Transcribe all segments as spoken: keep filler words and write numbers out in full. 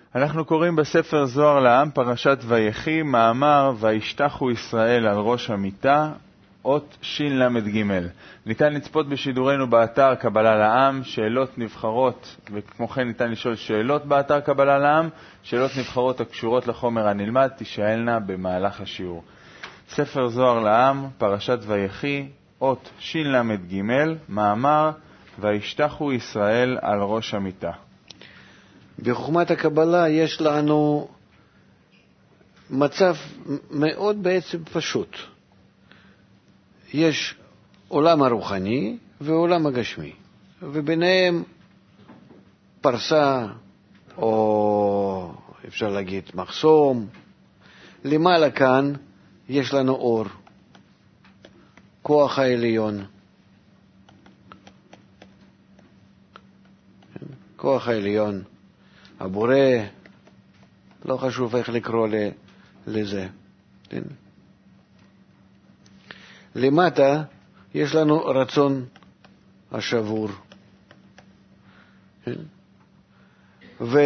אנחנו קוראים בספר זוהר לעם, פרשת ויחי, מאמר וישתחו ישראל על ראש המיטה, אות שין למד ג'. ניתן לצפות בשידורנו באתר קבלה לעם, שאלות נבחרות, וכמו כן ניתן לשאול שאלות באתר קבלה לעם, שאלות נבחרות הקשורות לחומר הנלמד, תשאלנה במהלך השיעור. ספר זוהר לעם, פרשת ויחי, אות שין למד ג', מאמר וישתחו ישראל על ראש המיטה. בחוכמת הקבלה יש לנו מצב מאוד בעצם פשוט. יש עולם הרוחני ועולם הגשמי, וביניהם פרסה, או אפשר להגיד מחסום. למעלה כאן יש לנו אור, כוח העליון. כוח העליון, הבורא, לא חשוב איך לקרוא לזה. למטה יש לנו רצון השבור. ומה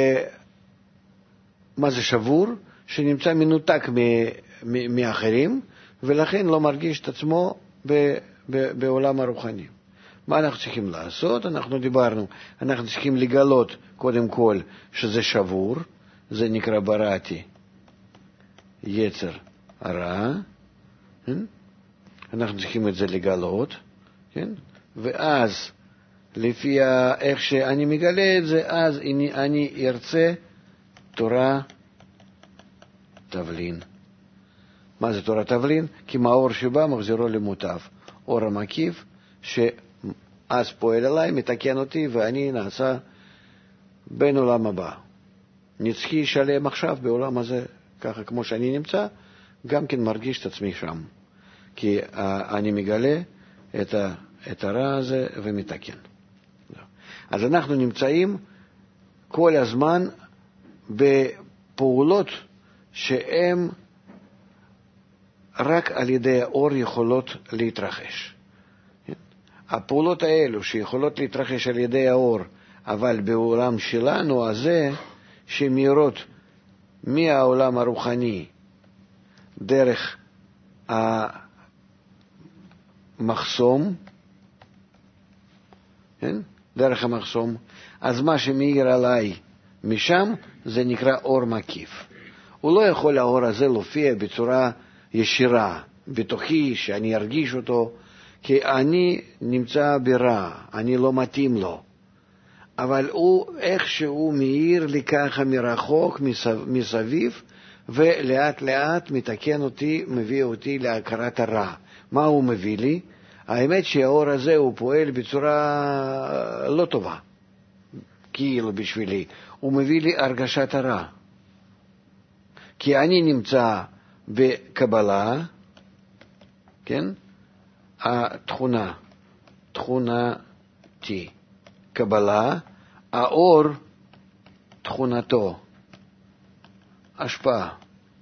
זה שבור? שנמצא מנותק מאחרים, ולכן לא מרגיש את עצמו בעולם הרוחני. מה אנחנו צריכים לעשות? אנחנו דיברנו, אנחנו צריכים לגלות קודם כל שזה שבור, זה נקרא בראתי יצר הרע, כן? אנחנו צריכים את זה לגלות, כן? ואז לפי איך שאני מגלה את זה, אז אני, אני ארצה תורה תבלין. מה זה תורה תבלין? כי מהאור שבא מחזירו למוטב, אור המקיף שאז פועל עליי, מתקן אותי, ואני נעשה בין עולם הבא. נצחי שלם עכשיו בעולם הזה, ככה כמו שאני נמצא, גם כן מרגיש את עצמי שם. כי uh, אני מגלה את, ה, את הרע הזה ומתקן. אז אנחנו נמצאים כל הזמן בפעולות שהן רק על ידי האור יכולות להתרחש. הפעולות האלו שיכולות להתרחש על ידי האור, אבל בעולם שלנו הזה, שמאירות מהעולם הרוחני דרך המחסום, כן? דרך המחסום, אז מה שמאיר עליי משם זה נקרא אור מקיף. הוא לא יכול האור הזה להופיע בצורה ישירה בתוכי, שאני ארגיש אותו, כי אני נמצא ברע, אני לא מתאים לו. אבל הוא איכשהו מאיר לי ככה מרחוק, מסביב, ולאט לאט מתקן אותי, מביא אותי להכרת הרע. מה הוא מביא לי? האמת שהאור הזה הוא פועל בצורה לא טובה, כאילו בשבילי. הוא מביא לי הרגשת הרע. כי אני נמצא בקבלה, כן? התכונה, תכונתי, קבלה, האור, תכונתו, השפעה.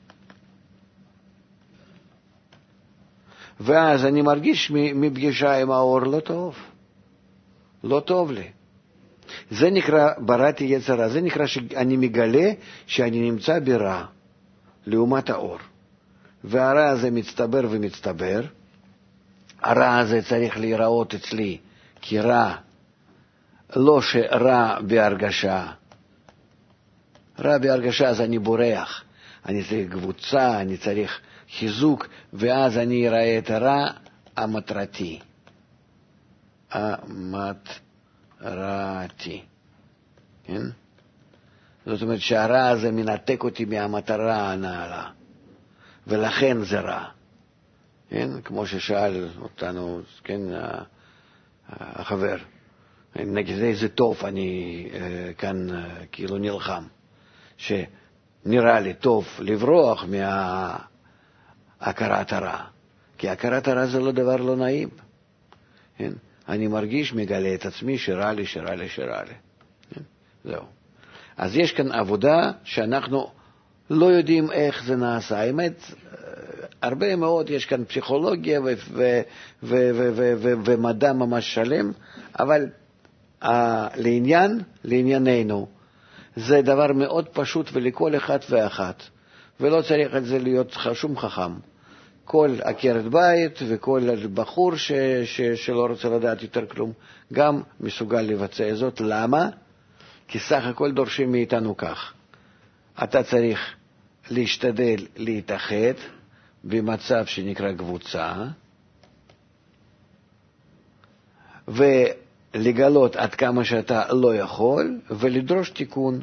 ואז אני מרגיש מפגישה עם האור לא טוב. לא טוב לי. זה נקרא בראתי יצר רע. זה נקרא שאני מגלה שאני נמצא ברע, לעומת האור. והרע הזה מצטבר ומצטבר. הרע הזה צריך להיראות אצלי כרע, לא שרע בהרגשה. רע בהרגשה, אז אני בורח. אני צריך קבוצה, אני צריך חיזוק, ואז אני אראה את הרע המטרתי. המטרתי. כן? זאת אומרת שהרע הזה מנתק אותי מהמטרה הנעלה. ולכן זה רע. כן? כמו ששאל אותנו, כן, החבר. נגד איזה טוב אני כאן כאילו נלחם. שנראה לי טוב לברוח מהכרת הרע. כי הכרת הרע זה לא דבר לא נעים. כן? אני מרגיש, מגלה את עצמי שרע לי, שרע לי, שרע לי. כן? זהו. אז יש כאן עבודה שאנחנו לא יודעים איך זה נעשה. האמת, הרבה מאוד, יש כאן פסיכולוגיה ו- ו- ו- ו- ו- ו- ומדע ממש שלם, אבל uh, לעניין, לענייננו, זה דבר מאוד פשוט ולכל אחד ואחת, ולא צריך את זה להיות שום חכם. כל עקרת בית וכל בחור ש, ש, שלא רוצה לדעת יותר כלום, גם מסוגל לבצע זאת. למה? כי סך הכל דורשים מאיתנו כך. אתה צריך להשתדל להתאחד במצב שנקרא קבוצה, ולגלות עד כמה שאתה לא יכול, ולדרוש תיקון.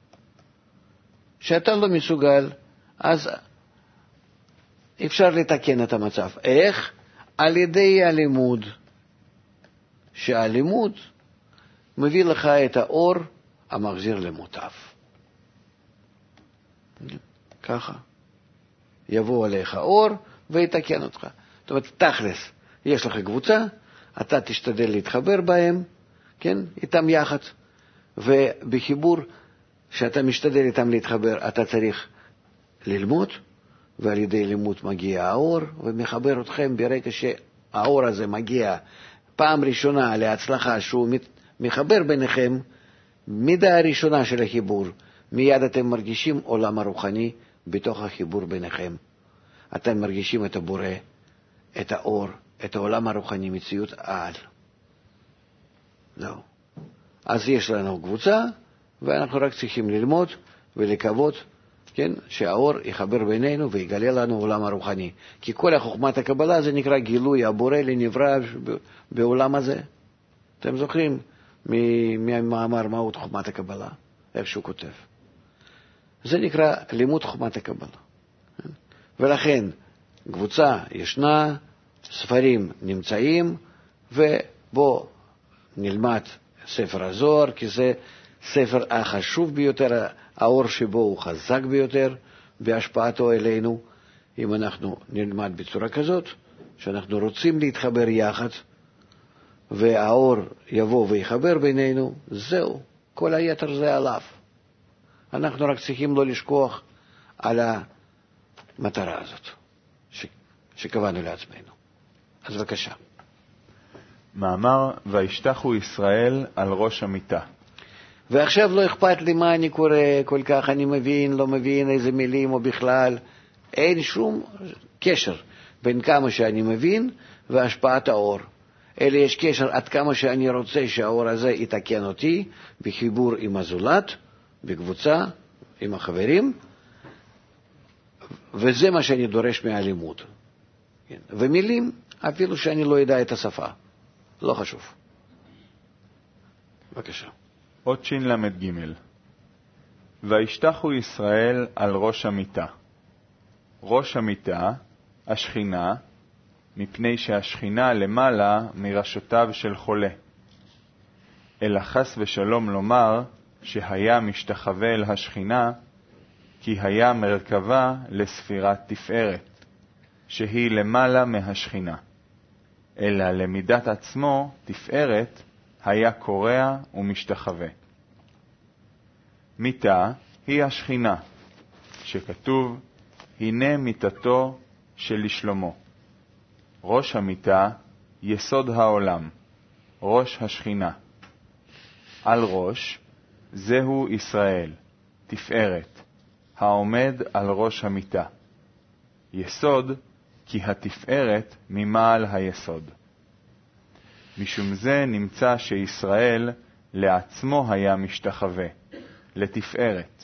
שאתה לא מסוגל, אז אפשר לתקן את המצב. איך? על ידי הלימוד. שהלימוד מביא לך את האור המחזיר למוטב. ככה. יבוא עליך אור ויתקן אותך. זאת אומרת, תכלס, יש לך קבוצה, אתה תשתדל להתחבר בהם, כן? איתם יחד. ובחיבור, שאתה משתדל איתם להתחבר, אתה צריך ללמוד, ועל ידי לימוד מגיע האור, ומחבר אתכם ברגע שהאור הזה מגיע פעם ראשונה להצלחה, שהוא מחבר ביניכם, מידה הראשונה של החיבור, מיד אתם מרגישים עולם הרוחני בתוך החיבור ביניכם. אתם מרגישים את הבורא, את האור, את העולם הרוחני, מציאות על. זהו. אז יש לנו קבוצה, ואנחנו רק צריכים ללמוד ולקוות, כן, שהאור יחבר בינינו ויגלה לנו עולם הרוחני. כי כל החוכמת הקבלה זה נקרא גילוי הבורא לנברא בעולם הזה. אתם זוכרים מהמאמר מהות חוכמת הקבלה, איך שהוא כותב. זה נקרא לימוד חוכמת הקבלה. ולכן קבוצה ישנה, ספרים נמצאים, ובוא נלמד ספר הזוהר, כי זה ספר החשוב ביותר, האור שבו הוא חזק ביותר בהשפעתו אלינו. אם אנחנו נלמד בצורה כזאת, שאנחנו רוצים להתחבר יחד, והאור יבוא ויחבר בינינו, זהו, כל היתר זה עליו. אנחנו רק צריכים לא לשכוח על המטרה הזאת ש... שקבענו לעצמנו. אז בבקשה. מאמר, וישתחו ישראל על ראש המיטה. ועכשיו לא אכפת לי מה אני קורא, כל כך אני מבין, לא מבין איזה מילים או בכלל. אין שום קשר בין כמה שאני מבין והשפעת האור. אלא יש קשר עד כמה שאני רוצה שהאור הזה יתקן אותי בחיבור עם הזולת, בקבוצה, עם החברים, וזה מה שאני דורש מהלימוד. ומילים, אפילו שאני לא יודע את השפה. לא חשוב. בבקשה. עוד שין למד ג' וישתחו ישראל על ראש המיטה. ראש המיטה, השכינה, מפני שהשכינה למעלה מראשותיו של חולה. אלא חס ושלום לומר שהיה משתחווה אל השכינה, כי היה מרכבה לספירת תפארת, שהיא למעלה מהשכינה. אלא למידת עצמו תפארת היה קורע ומשתחווה. מיטה היא השכינה, שכתוב, הנה מיטתו של שלמה. ראש המיטה, יסוד העולם, ראש השכינה. על ראש, זהו ישראל, תפארת, העומד על ראש המיטה. יסוד, כי התפארת ממעל היסוד. משום זה נמצא שישראל לעצמו היה משתחווה, לתפארת.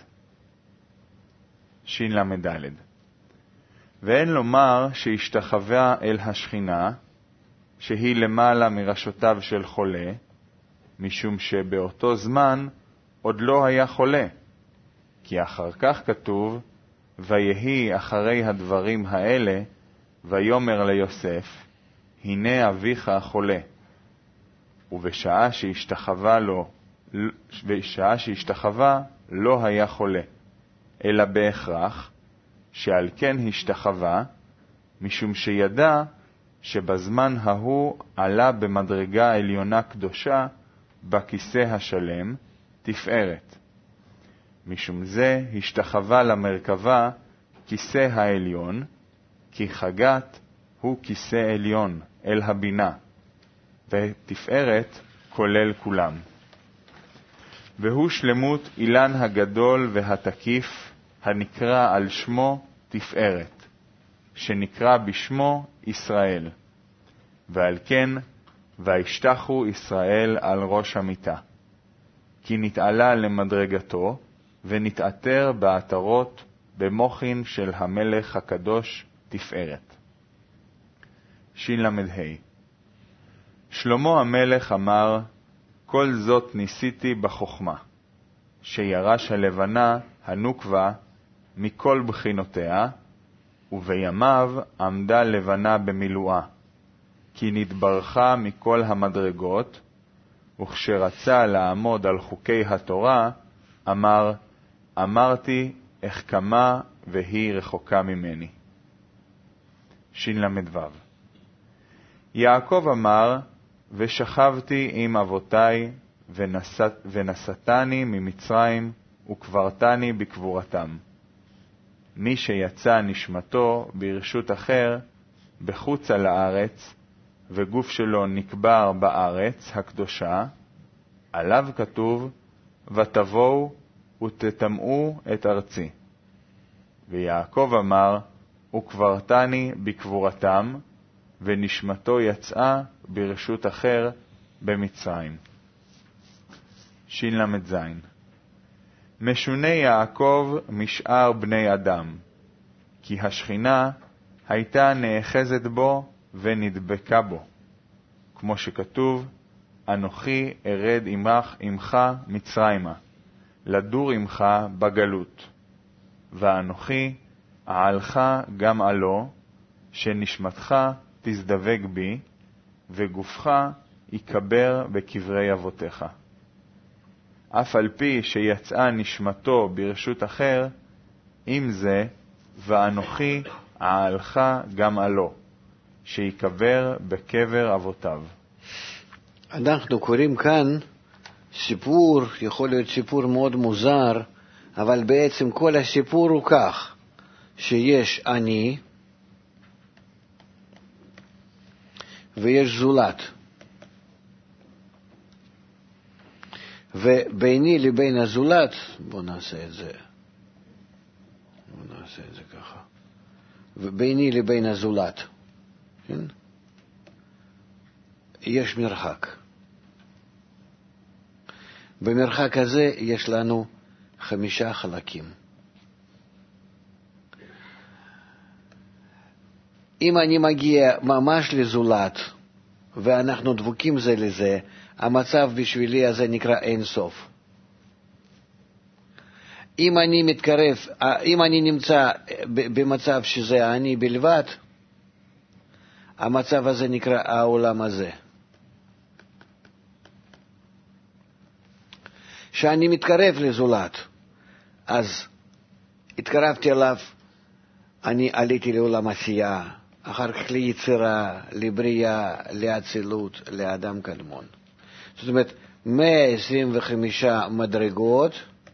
שין למדלת. ואין לומר שהשתחווה אל השכינה, שהיא למעלה מראשותיו של חולה, משום שבאותו זמן עוד לא היה חולה. כי אחר כך כתוב, ויהי אחרי הדברים האלה, ויאמר ליוסף, הנה אביך חולה. ובשעה שהשתחווה לו, בשעה שהשתחווה לא היה חולה, אלא בהכרח, שעל כן השתחווה, משום שידע שבזמן ההוא עלה במדרגה עליונה קדושה, בכיסא השלם, תפארת. משום זה השתחווה למרכבה כיסא העליון, כי חגת הוא כיסא עליון אל הבינה, ותפארת כולל כולם. והוא שלמות אילן הגדול והתקיף, הנקרא על שמו תפארת, שנקרא בשמו ישראל. ועל כן, וישתחו ישראל על ראש המיטה. כי נתעלה למדרגתו, ונתעטר בעטרות במוחין של המלך הקדוש תפארת. שין למד ה' שלמה המלך אמר, כל זאת ניסיתי בחוכמה, שירש הלבנה הנוקבה מכל בחינותיה, ובימיו עמדה לבנה במילואה, כי נתברכה מכל המדרגות, וכשרצה לעמוד על חוקי התורה, אמר, אמרתי אחכמה והיא רחוקה ממני. שין למד ו' יעקב אמר, ושכבתי עם אבותי, ונסת, ונסתני ממצרים, וקברתני בקבורתם. מי שיצא נשמתו ברשות אחר, בחוץ על הארץ, וגוף שלו נקבר בארץ הקדושה, עליו כתוב, ותבואו ותטמאו את ארצי. ויעקב אמר, וקברתני בקבורתם, ונשמתו יצאה ברשות אחר במצרים. שין למד זין משונה יעקב משאר בני אדם, כי השכינה הייתה נאחזת בו ונדבקה בו, כמו שכתוב, אנוכי ארד עמך עמך מצרימה, לדור עמך בגלות, ואנוכי אעלך גם עלו, שנשמתך תזדבק בי, וגופך יקבר בקברי אבותיך. אף על פי שיצאה נשמתו ברשות אחר, עם זה, ואנוכי אעלך גם עלו, שיקבר בקבר אבותיו. אנחנו קוראים כאן סיפור, יכול להיות סיפור מאוד מוזר, אבל בעצם כל הסיפור הוא כך, שיש אני, ויש זולת. וביני לבין הזולת, בוא נעשה את זה, בוא נעשה את זה ככה, וביני לבין הזולת, כן? יש מרחק. במרחק הזה יש לנו חמישה חלקים. אם אני מגיע ממש לזולת, ואנחנו דבוקים זה לזה, המצב בשבילי הזה נקרא אין סוף. אם אני מתקרב, אם אני נמצא במצב שזה אני בלבד, המצב הזה נקרא העולם הזה. כשאני מתקרב לזולת, אז התקרבתי אליו, אני עליתי לעולם עשייה, אחר כך ליצירה, לבריאה, לאצילות, לאדם קדמון. זאת אומרת, מאה עשרים וחמש מדרגות,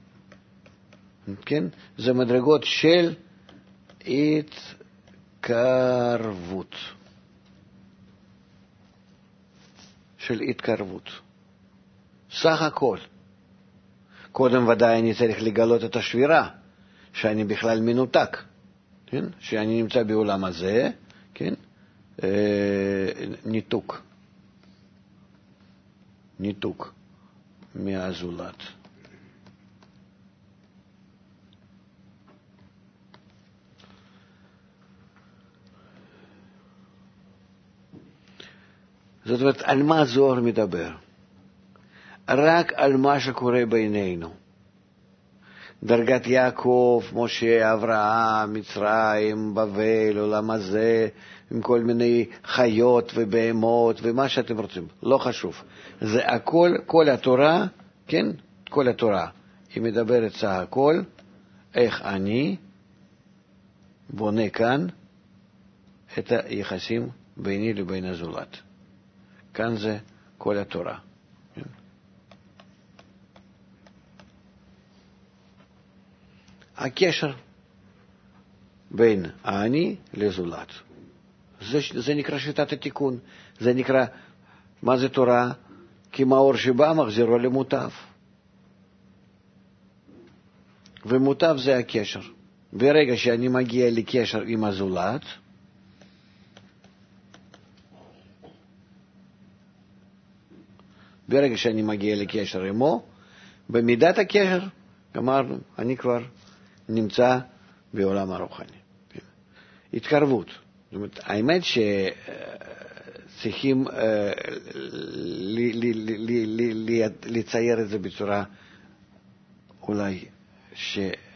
כן? זה מדרגות של התקרבות. של התקרבות. סך הכל. קודם ודאי אני צריך לגלות את השבירה, שאני בכלל מנותק, כן? שאני נמצא בעולם הזה, כן? אה, ניתוק. ניתוק מהזולת. זאת אומרת, על מה זוהר מדבר? רק על מה שקורה בינינו. דרגת יעקב, משה, אברהם, מצרים, בבל, עולם הזה, עם כל מיני חיות ובהמות ומה שאתם רוצים, לא חשוב. זה הכל, כל התורה, כן? כל התורה. היא מדברת סך הכל, איך אני בונה כאן את היחסים ביני לבין הזולת. כאן זה כל התורה. הקשר בין האני לזולת. זה, זה נקרא שיטת התיקון. זה נקרא, מה זה תורה? כי מאור שבא מחזירו למוטב. ומוטב זה הקשר. ברגע שאני מגיע לקשר עם הזולת, ברגע שאני מגיע לקשר עמו, במידת הקשר, אמרנו, אני כבר נמצא בעולם הרוחני. התקרבות. זאת אומרת, האמת שצריכים לצייר את זה בצורה אולי ש...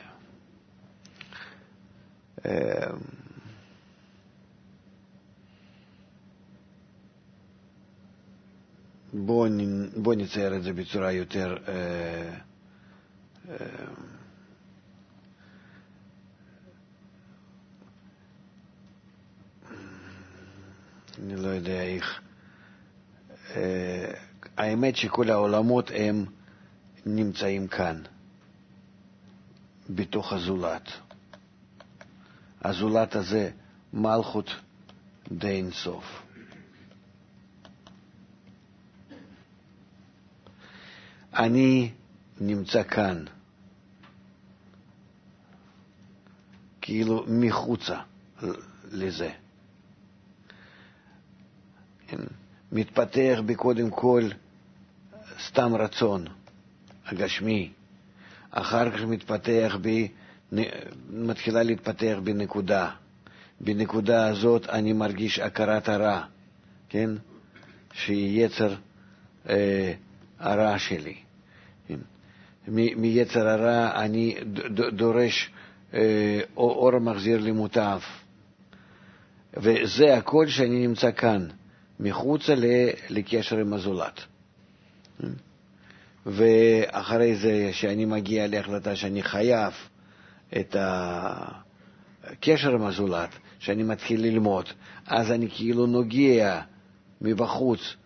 בוא, בוא נצייר את זה בצורה יותר אה, אה, אני לא יודע איך. אה, האמת שכל העולמות הם נמצאים כאן, בתוך הזולת. הזולת הזה מלכות די אינסוף. אני נמצא כאן, כאילו מחוצה לזה. מתפתח בקודם כל סתם רצון הגשמי, אחר כך מתפתח ב... מתחילה להתפתח בנקודה. בנקודה הזאת אני מרגיש הכרת הרע, כן? שהיא יצר אה, הרע שלי. מיצר הרע אני דורש אה, אור מחזיר למוטב. וזה הכל שאני נמצא כאן, מחוצה לקשר עם הזולת. ואחרי זה שאני מגיע להחלטה שאני חייב את הקשר עם הזולת, שאני מתחיל ללמוד, אז אני כאילו נוגע מבחוץ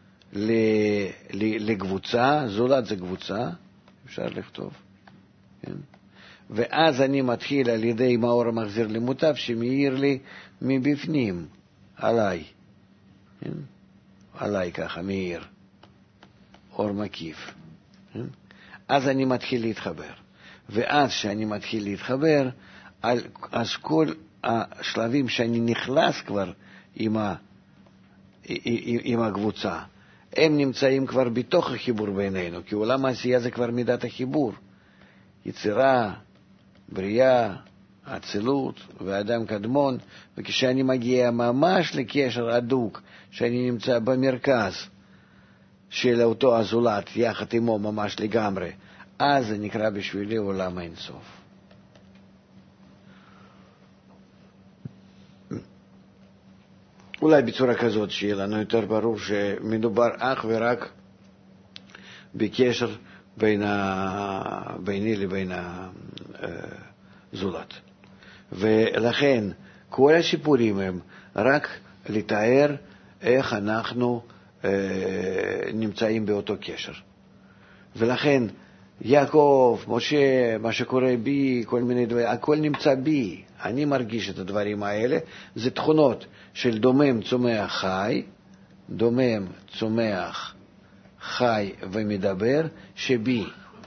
לקבוצה, זולת זה קבוצה, אפשר לכתוב, כן? ואז אני מתחיל על ידי מאור המחזיר למוטב שמאיר לי מבפנים, עליי, כן? עליי ככה, מאיר, אור מקיף. כן? אז אני מתחיל להתחבר. ואז שאני מתחיל להתחבר, אז כל השלבים שאני נכנס כבר עם, ה, עם הקבוצה, הם נמצאים כבר בתוך החיבור בינינו, כי עולם העשייה זה כבר מידת החיבור. יצירה, בריאה, אצילות ואדם קדמון, וכשאני מגיע ממש לקשר הדוק, שאני נמצא במרכז של אותו הזולת, יחד עמו ממש לגמרי, אז זה נקרא בשבילי עולם האינסוף. אולי בצורה כזאת שיהיה לנו יותר ברור שמדובר אך ורק בקשר בין ה... ביני לבין הזולת. ולכן כל השיפורים הם רק לתאר איך אנחנו אה, נמצאים באותו קשר. ולכן יעקב, משה, מה שקורה בי, כל מיני דברים, הכל נמצא בי. אני מרגיש את הדברים האלה. זה תכונות של דומם, צומח, חי, דומם, צומח, חי ומדבר, שבי.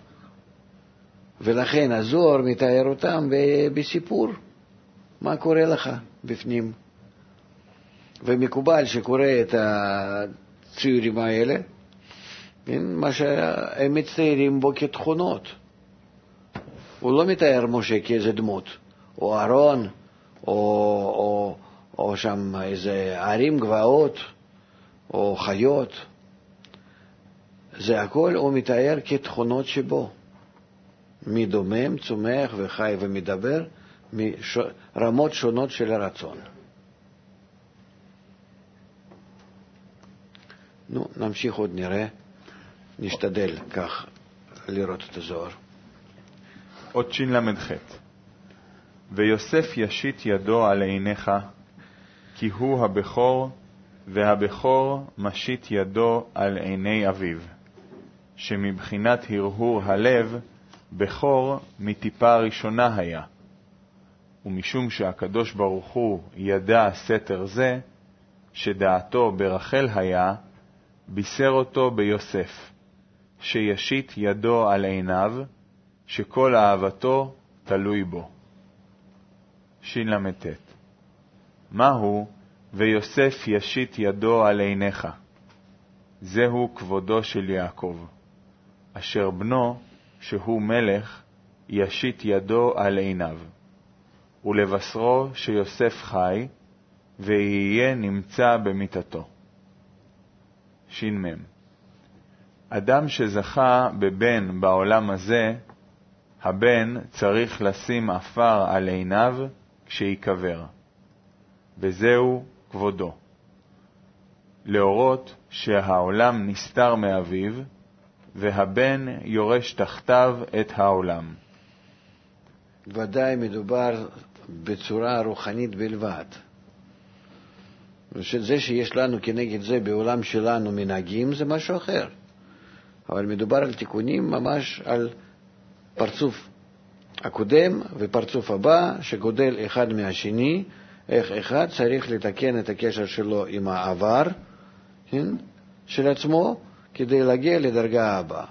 ולכן הזוהר מתאר אותם בסיפור. מה קורה לך בפנים? ומקובל שקורא את הציורים האלה, מה שהם מצטיירים בו כתכונות. הוא לא מתאר משה כאיזה דמות, או ארון, או, או, או שם איזה ערים גבעות, או חיות. זה הכל הוא מתאר כתכונות שבו. מדומם, צומח וחי ומדבר, מרמות שונות של הרצון. נו, נמשיך עוד נראה. נשתדל כך לראות את הזוהר. עוד שין למד ח' ויוסף ישית ידו על עיניך, כי הוא הבכור, והבכור משית ידו על עיני אביו, שמבחינת הרהור הלב, בכור מטיפה ראשונה היה. ומשום שהקדוש ברוך הוא ידע סתר זה, שדעתו ברחל היה, בישר אותו ביוסף, שישית ידו על עיניו, שכל אהבתו תלוי בו. שין למתת. מהו ויוסף ישית ידו על עיניך? זהו כבודו של יעקב, אשר בנו, שהוא מלך, ישית ידו על עיניו, ולבשרו שיוסף חי, ויהיה נמצא במיטתו. שין מם. אדם שזכה בבן בעולם הזה, הבן צריך לשים אפר על עיניו כשיקבר, וזהו כבודו. להורות שהעולם נסתר מאביו, והבן יורש תחתיו את העולם. ודאי מדובר בצורה רוחנית בלבד. זה שיש לנו כנגד זה בעולם שלנו מנהגים זה משהו אחר. אבל מדובר על תיקונים ממש על פרצוף הקודם ופרצוף הבא שגודל אחד מהשני, איך אחד צריך לתקן את הקשר שלו עם העבר, כן? של עצמו, כדי להגיע לדרגה הבאה.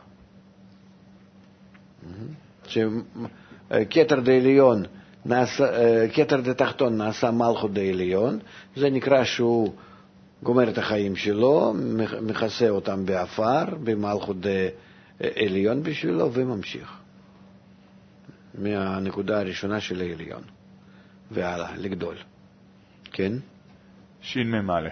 שכתר דעליון, כתר דתחתון נעשה מלכות דעליון, זה נקרא שהוא גומר את החיים שלו, מכסה אותם באפר, במלכות דעליון בשבילו, וממשיך. מהנקודה הראשונה של העליון, והלאה, לגדול. כן? שין ממ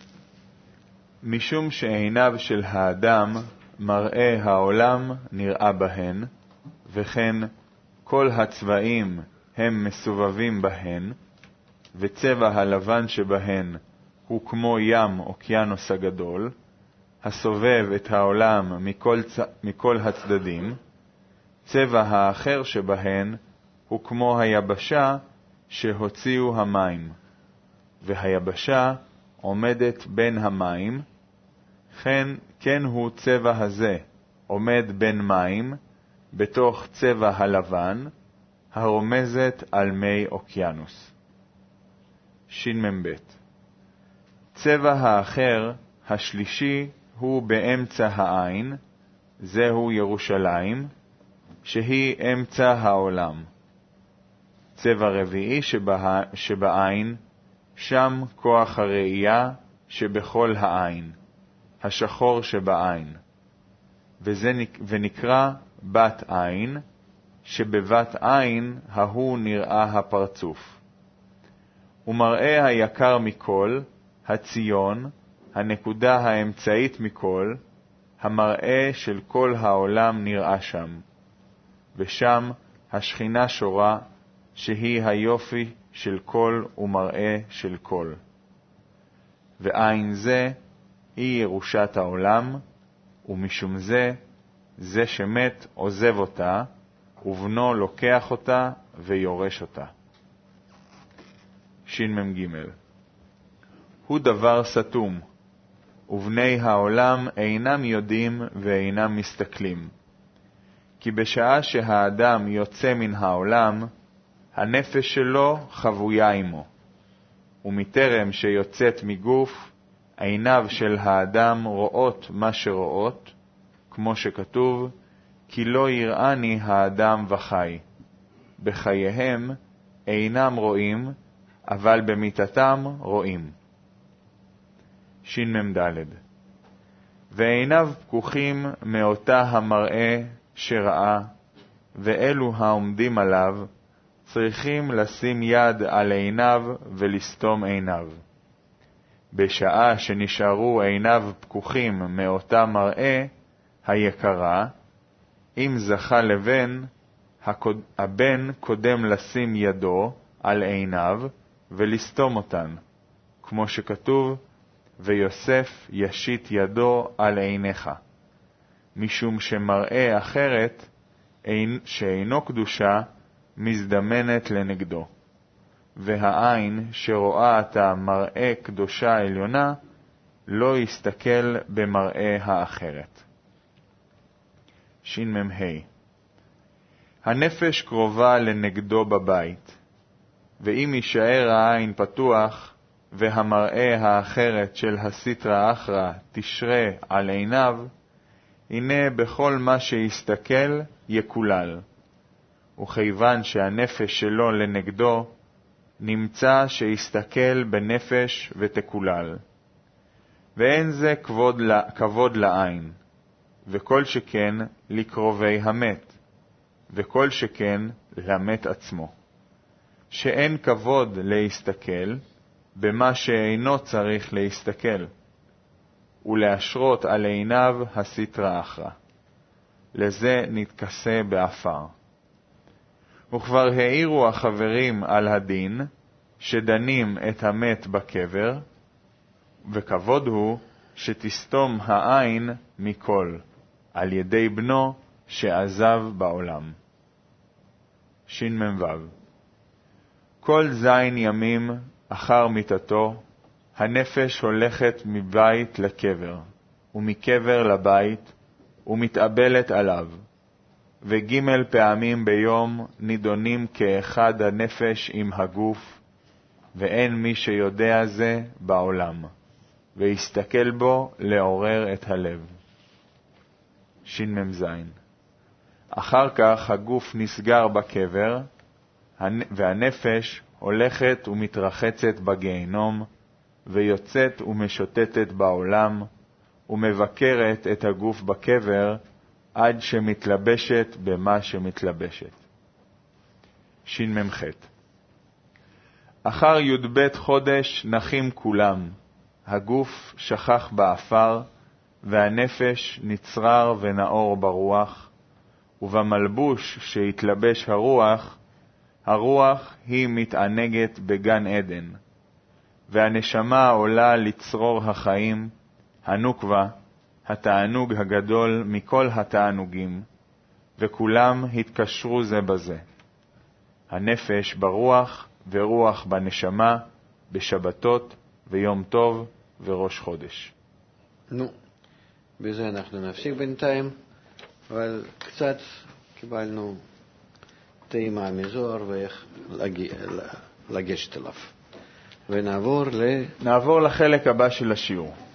משום שעיניו של האדם מראה העולם נראה בהן, וכן כל הצבעים הם מסובבים בהן, וצבע הלבן שבהן הוא כמו ים אוקיינוס הגדול, הסובב את העולם מכל, צ... מכל הצדדים. צבע האחר שבהן הוא כמו היבשה שהוציאו המים, והיבשה עומדת בין המים, כן, כן הוא צבע הזה עומד בין מים, בתוך צבע הלבן, הרומזת על מי אוקיינוס. שין ממבט. צבע האחר, השלישי, הוא באמצע העין, זהו ירושלים, שהיא אמצע העולם. צבע רביעי שבה, שבעין, שם כוח הראייה שבכל העין, השחור שבעין, וזה ונקרא בת עין, שבבת עין ההוא נראה הפרצוף. ומראה היקר מכל, הציון, הנקודה האמצעית מכל, המראה של כל העולם נראה שם, ושם השכינה שורה, שהיא היופי של כל ומראה של כל. ועין זה היא ירושת העולם, ומשום זה, זה שמת עוזב אותה, ובנו לוקח אותה ויורש אותה. שין ממ הוא דבר סתום, ובני העולם אינם יודעים ואינם מסתכלים. כי בשעה שהאדם יוצא מן העולם, הנפש שלו חבויה עמו, ומטרם שיוצאת מגוף, עיניו של האדם רואות מה שרואות, כמו שכתוב, כי לא יראני האדם וחי. בחייהם אינם רואים, אבל במיתתם רואים. שין ממ ועיניו פקוחים מאותה המראה שראה, ואלו העומדים עליו צריכים לשים יד על עיניו ולסתום עיניו. בשעה שנשארו עיניו פקוחים מאותה מראה היקרה, אם זכה לבן, הבן קודם לשים ידו על עיניו ולסתום אותן, כמו שכתוב, ויוסף ישית ידו על עיניך, משום שמראה אחרת שאינו קדושה מזדמנת לנגדו, והעין שרואה את המראה קדושה עליונה לא יסתכל במראה האחרת. שין ממ הנפש קרובה לנגדו בבית, ואם יישאר העין פתוח והמראה האחרת של הסטרא אחרא תשרה על עיניו, הנה בכל מה שיסתכל יקולל, וכיוון שהנפש שלו לנגדו, נמצא שיסתכל בנפש ותקולל. ואין זה כבוד, כבוד לעין, וכל שכן לקרובי המת, וכל שכן למת עצמו. שאין כבוד להסתכל במה שאינו צריך להסתכל, ולהשרות על עיניו הסתרא אחרא. לזה נתכסה באפר. וכבר העירו החברים על הדין, שדנים את המת בקבר, וכבוד הוא שתסתום העין מכל, על ידי בנו שעזב בעולם. ש"מ. כל זין ימים אחר מיתתו, הנפש הולכת מבית לקבר, ומקבר לבית, ומתאבלת עליו. וג' פעמים ביום נידונים כאחד הנפש עם הגוף, ואין מי שיודע זה בעולם, ויסתכל בו לעורר את הלב. ש"מ. אחר כך הגוף נסגר בקבר, והנפש הולכת ומתרחצת בגיהנום, ויוצאת ומשוטטת בעולם, ומבקרת את הגוף בקבר, עד שמתלבשת במה שמתלבשת. ש"מ. אחר י"ב חודש נחים כולם, הגוף שכח באפר, והנפש נצרר ונאור ברוח, ובמלבוש שהתלבש הרוח, הרוח היא מתענגת בגן עדן, והנשמה עולה לצרור החיים, הנוקבה, התענוג הגדול מכל התענוגים, וכולם התקשרו זה בזה. הנפש ברוח ורוח בנשמה, בשבתות ויום טוב וראש חודש. נו, בזה אנחנו נפסיק בינתיים, אבל קצת קיבלנו טעימה מזוהר ואיך לגשת אליו. ונעבור ל... נעבור לחלק הבא של השיעור.